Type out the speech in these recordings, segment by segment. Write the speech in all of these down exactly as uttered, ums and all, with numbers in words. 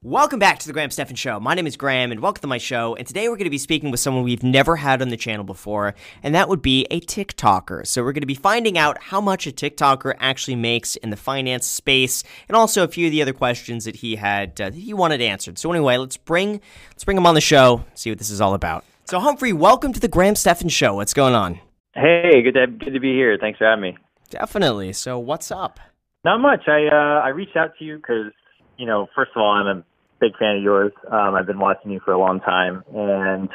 Welcome back to the Graham Stephan Show. My name is Graham, and welcome to my show. And today we're going to be speaking with someone we've never had on the channel before, and that would be a TikToker. So we're going to be finding out how much a TikToker actually makes in the finance space, and also a few of the other questions that he had uh, that he wanted answered. So anyway, let's bring let's bring him on the show. See what this is all about. So Humphrey, welcome to the Graham Stephan Show. What's going on? Hey, good to good to be here. Thanks for having me. Definitely. So what's up? Not much. I uh, I reached out to you because you know, first of all, I'm a big fan of yours. Um, I've been watching you for a long time, and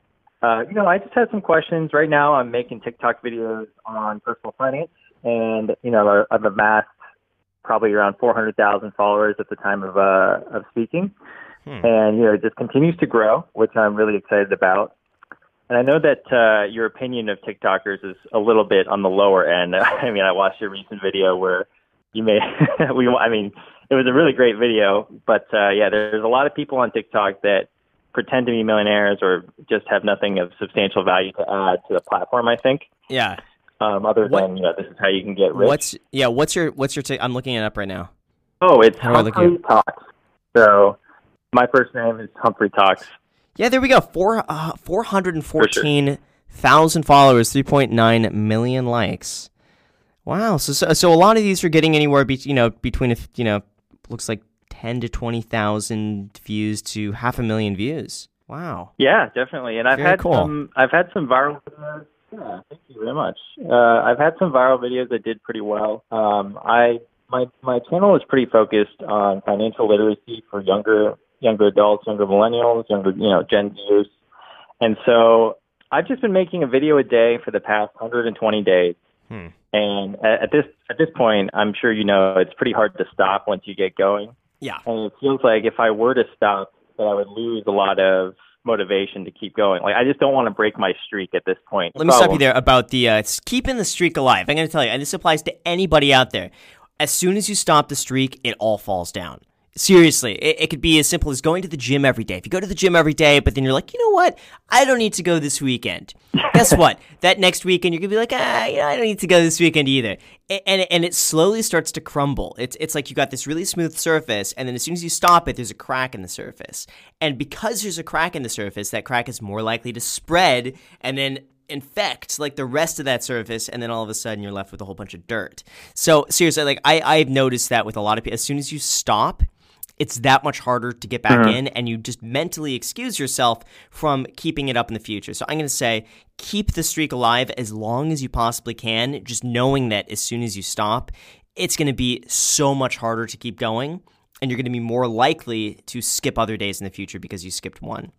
uh, you know, I just had some questions. Right now, I'm making TikTok videos on personal finance, and you know, I've amassed probably around four hundred thousand followers at the time of uh, of speaking, hmm. and you know, it just continues to grow, which I'm really excited about. And I know that uh, your opinion of TikTokers is a little bit on the lower end. I mean, I watched your recent video where you made we. I mean. It was a really great video, but uh, yeah, there's a lot of people on TikTok that pretend to be millionaires or just have nothing of substantial value to add to the platform, I think. Yeah. Um, other what, than, you know, this is how you can get rich. What's yeah? What's your what's your? T- I'm looking it up right now. Oh, it's how Humphrey Talks. So my first name is Humphrey Talks. Yeah, there we go. Four uh, four hundred and fourteen thousand followers, three point nine million likes. Wow. So, so so a lot of these are getting anywhere be, you know between you know. looks like ten to twenty thousand views to half a million views. Wow. Yeah, definitely. And I've Very had cool. some I've had some viral videos. Yeah, thank you very much. Uh, I've had some viral videos that did pretty well. Um, I my my channel is pretty focused on financial literacy for younger younger adults, younger millennials, younger you know Gen Zers. And so I've just been making a video a day for the past one hundred twenty days. Hmm. And at this at this point, I'm sure you know it's pretty hard to stop once you get going. Yeah. And it feels like if I were to stop, that I would lose a lot of motivation to keep going. Like I just don't want to break my streak at this point. Let me stop you there about the uh, keeping the streak alive. I'm going to tell you, and this applies to anybody out there. As soon as you stop the streak, it all falls down. Seriously, it, it could be as simple as going to the gym every day. If you go to the gym every day, but then you're like, you know what? I don't need to go this weekend. Guess what? That next weekend, you're going to be like, ah, you know, I don't need to go this weekend either. And, and, and it slowly starts to crumble. It's, it's like you got this really smooth surface, and then as soon as you stop it, there's a crack in the surface. And because there's a crack in the surface, that crack is more likely to spread and then infect like the rest of that surface, and then all of a sudden you're left with a whole bunch of dirt. So seriously, like I, I've noticed that with a lot of people, as soon as you stop, it's that much harder to get back mm-hmm. in, and you just mentally excuse yourself from keeping it up in the future. So I'm going to say keep the streak alive as long as you possibly can, just knowing that as soon as you stop, it's going to be so much harder to keep going, and you're going to be more likely to skip other days in the future because you skipped one.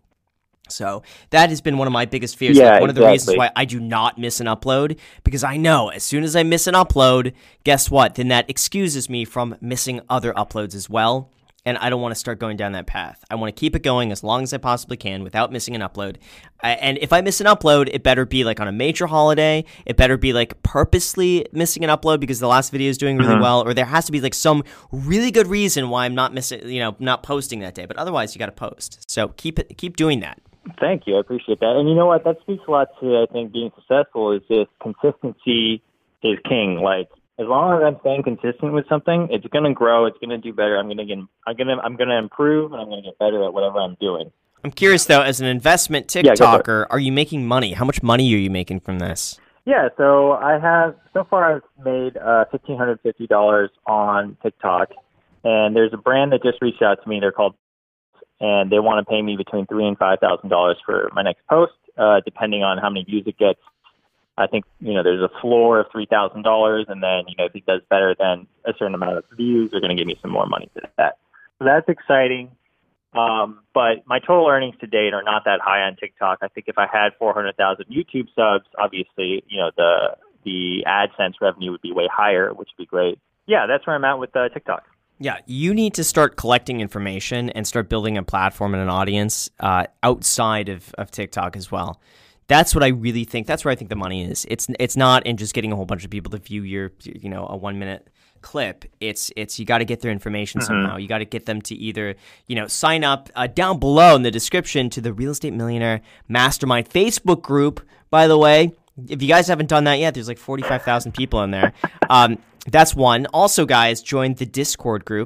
So that has been one of my biggest fears. Yeah, like one exactly. of the reasons why I do not miss an upload, because I know as soon as I miss an upload, guess what? Then that excuses me from missing other uploads as well. And I don't want to start going down that path. I want to keep it going as long as I possibly can without missing an upload. I, and if I miss an upload, it better be like on a major holiday. It better be like purposely missing an upload because the last video is doing really mm-hmm. well, or there has to be like some really good reason why I'm not missing, you know, not posting that day. But otherwise, you got to post. So keep it, keep doing that. Thank you. I appreciate that. And you know what? That speaks a lot to, I think, being successful is just consistency is king. Like, as long as I'm staying consistent with something, it's going to grow. It's going to do better. I'm going to get. I'm going to. I'm going to improve, and I'm going to get better at whatever I'm doing. I'm curious though, as an investment TikToker, yeah, are you making money? How much money are you making from this? Yeah. So I have. So far, I've made uh, fifteen hundred fifty dollars on TikTok, and there's a brand that just reached out to me. They're called, and they want to pay me between three and five thousand dollars for my next post, uh, depending on how many views it gets. I think, you know, there's a floor of three thousand dollars, and then, you know, if he does better than a certain amount of views, they're going to give me some more money for that. So that's exciting. Um, but my total earnings to date are not that high on TikTok. I think if I had four hundred thousand YouTube subs, obviously, you know, the the AdSense revenue would be way higher, which would be great. Yeah, that's where I'm at with uh, TikTok. Yeah, you need to start collecting information and start building a platform and an audience uh, outside of, of TikTok as well. That's what I really think. That's where I think the money is. It's it's not in just getting a whole bunch of people to view your, you know, a one minute clip. It's it's you got to get their information mm-hmm. somehow. You got to get them to either, you know, sign up uh, down below in the description to the Real Estate Millionaire Mastermind Facebook group. By the way, if you guys haven't done that yet, there's like forty-five thousand people in there. Um, that's one. Also, guys, join the Discord group.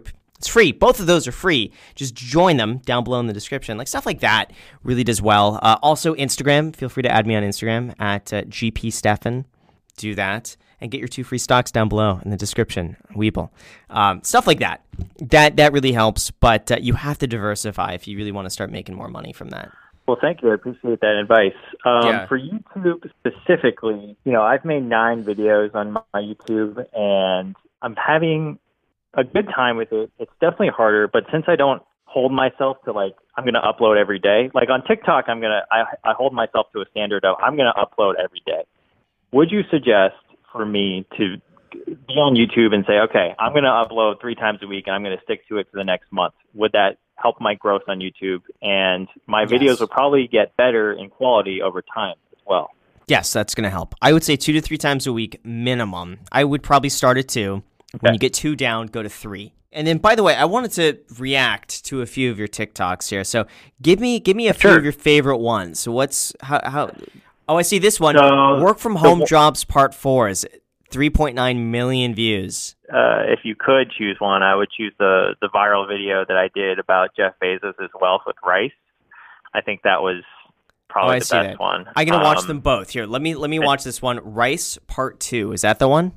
It's free. Both of those are free. Just join them down below in the description. Like stuff like that really does well. Uh, also, Instagram. Feel free to add me on Instagram at uh, G P Stefan. Do that and get your two free stocks down below in the description. Weeble. Um, stuff like that. That that really helps. But uh, you have to diversify if you really want to start making more money from that. Well, thank you. I appreciate that advice. Um, Yeah. For YouTube specifically, you know, I've made nine videos on my YouTube, and I'm having a good time with it. It's definitely harder, but since I don't hold myself to like, I'm going to upload every day. Like on TikTok, I'm going to, I, I hold myself to a standard of I'm going to upload every day. Would you suggest for me to be on YouTube and say, okay, I'm going to upload three times a week and I'm going to stick to it for the next month? Would that help my growth on YouTube? And my Yes. videos will probably get better in quality over time as well. Yes, that's going to help. I would say two to three times a week minimum. I would probably start at two. When you get two down, go to three. And then, by the way, I wanted to react to a few of your TikToks here. So give me give me a few Sure. of your favorite ones. So what's how how? Oh, I see this one. So- Work from home so- jobs part four is three point nine million views. Uh, if you could choose one, I would choose the, the viral video that I did about Jeff Bezos' wealth with rice. I think that was probably Oh, I the see best that. one. I'm gonna watch Um, them both. Here, let me let me watch this one. Rice part two. Is that the one?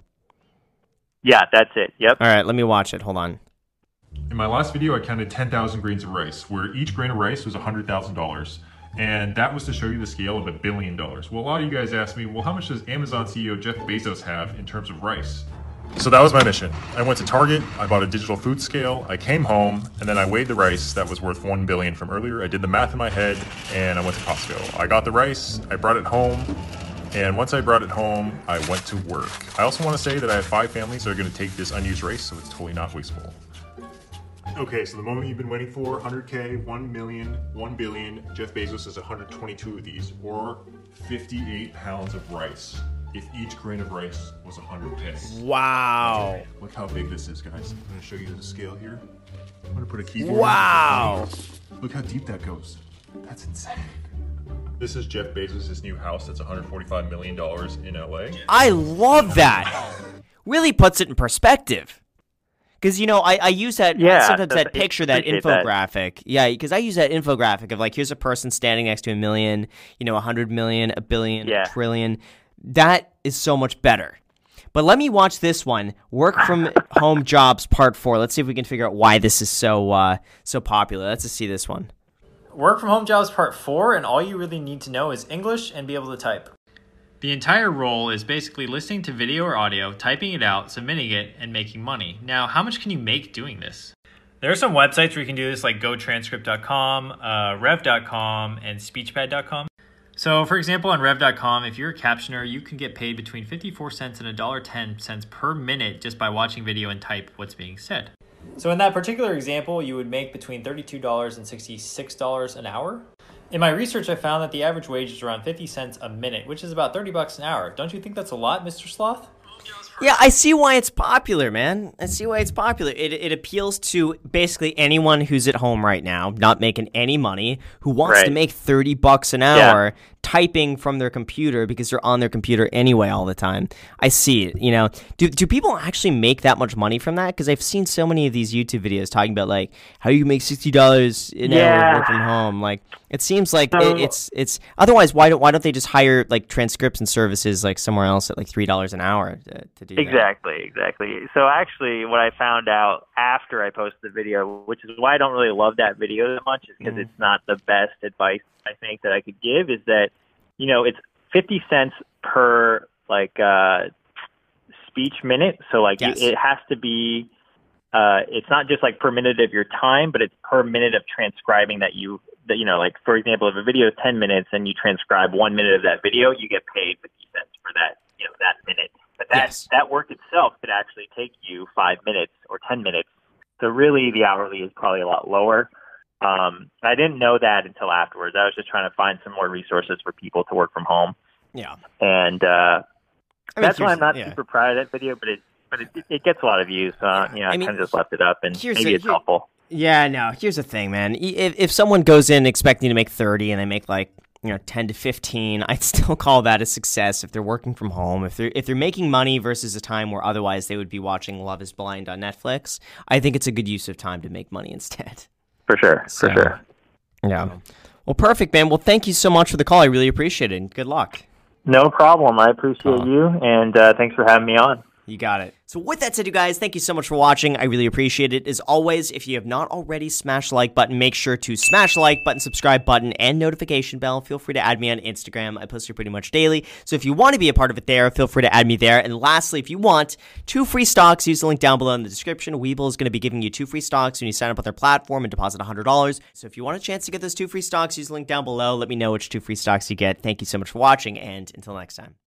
Yeah, that's it. Yep. All right, let me watch it. Hold on. In my last video, I counted ten thousand grains of rice, where each grain of rice was one hundred thousand dollars. And that was to show you the scale of a billion dollars. Well, a lot of you guys asked me, well, how much does Amazon C E O Jeff Bezos have in terms of rice? So that was my mission. I went to Target, I bought a digital food scale, I came home, and then I weighed the rice that was worth one billion dollars from earlier. I did the math in my head, and I went to Costco. I got the rice, I brought it home, and once I brought it home, I went to work. I also want to say that I have five families that are going to take this unused rice, so it's totally not wasteful. Okay, so the moment you've been waiting for, one hundred K, one million, one billion, Jeff Bezos has one hundred twenty-two of these, or fifty-eight pounds of rice. If each grain of rice was one hundred K. Wow. Look how big this is, guys. I'm gonna show you the scale here. I'm gonna put a keyboard. Wow. Look how deep that goes. That's insane. This is Jeff Bezos' new house that's one hundred forty-five million dollars in L A. I love that. Really puts it in perspective. Because, you know, I, I use that, Yeah, sometimes that's- that picture, that appreciate that. infographic. Yeah, because I use that infographic of like, here's a person standing next to a million, you know, a hundred million, a billion, Yeah. a trillion. That is so much better. But let me watch this one, Work from Home Jobs Part four. Let's see if we can figure out why this is so uh, so popular. Let's just see this one. Work from Home Jobs Part four, and all you really need to know is English and be able to type. The entire role is basically listening to video or audio, typing it out, submitting it, and making money. Now, how much can you make doing this? There are some websites where you can do this, like go transcript dot com, uh, rev dot com, and speechpad dot com. So, for example, on rev dot com, if you're a captioner, you can get paid between fifty-four cents and one dollar and ten cents per minute just by watching video and type what's being said. So in that particular example, you would make between thirty-two dollars and sixty-six dollars an hour. In my research, I found that the average wage is around fifty cents a minute, which is about thirty bucks an hour. Don't you think that's a lot, Mister Sloth? Yeah, I see why it's popular, man. I see why it's popular. It it appeals to basically anyone who's at home right now, not making any money, who wants Right. to make thirty bucks an hour typing from their computer because they're on their computer anyway all the time. I see it, you know. Do do people actually make that much money from that? Because I've seen so many of these YouTube videos talking about like how you make sixty dollars an hour Yeah. work from home. Like it seems like So- it, it's it's otherwise why don't why don't they just hire like transcription services like somewhere else at like three dollars an hour to, to do that? Exactly, exactly. So actually, what I found out after I posted the video, which is why I don't really love that video that much, is because Mhm. it's not the best advice I think that I could give. Is that you know it's fifty cents per like uh, speech minute. So like Yes. you, it has to be. Uh, it's not just like per minute of your time, but it's per minute of transcribing that you that you know like for example, if a video is ten minutes and you transcribe one minute of that video, you get paid fifty cents for that you know that minute. But that Yes. that work itself could actually take you five minutes or ten minutes. So really, the hourly is probably a lot lower. Um, I didn't know that until afterwards. I was just trying to find some more resources for people to work from home, Yeah. and uh, I mean, that's why here's- I'm not yeah. super proud of that video. But it but it, it gets a lot of views. So uh, you know, I I, mean, kind of just left it up, and here's maybe the- it's here- helpful. Yeah, no. Here's the thing, man. If if someone goes in expecting to make thirty and they make like you know, ten to fifteen, I'd still call that a success if they're working from home. If they're if they're making money versus a time where otherwise they would be watching Love is Blind on Netflix, I think it's a good use of time to make money instead. For sure, So, for sure. Yeah. Well, perfect, man. Well, thank you so much for the call. I really appreciate it. And good luck. No problem. I appreciate Uh, you, and uh, thanks for having me on. You got it. So with that said, you guys, thank you so much for watching. I really appreciate it. As always, if you have not already smashed the like button, make sure to smash the like button, subscribe button, and notification bell. Feel free to add me on Instagram. I post here pretty much daily. So if you want to be a part of it there, feel free to add me there. And lastly, if you want two free stocks, use the link down below in the description. Webull is going to be giving you two free stocks when you sign up with their platform and deposit one hundred dollars. So if you want a chance to get those two free stocks, use the link down below. Let me know which two free stocks you get. Thank you so much for watching, and until next time.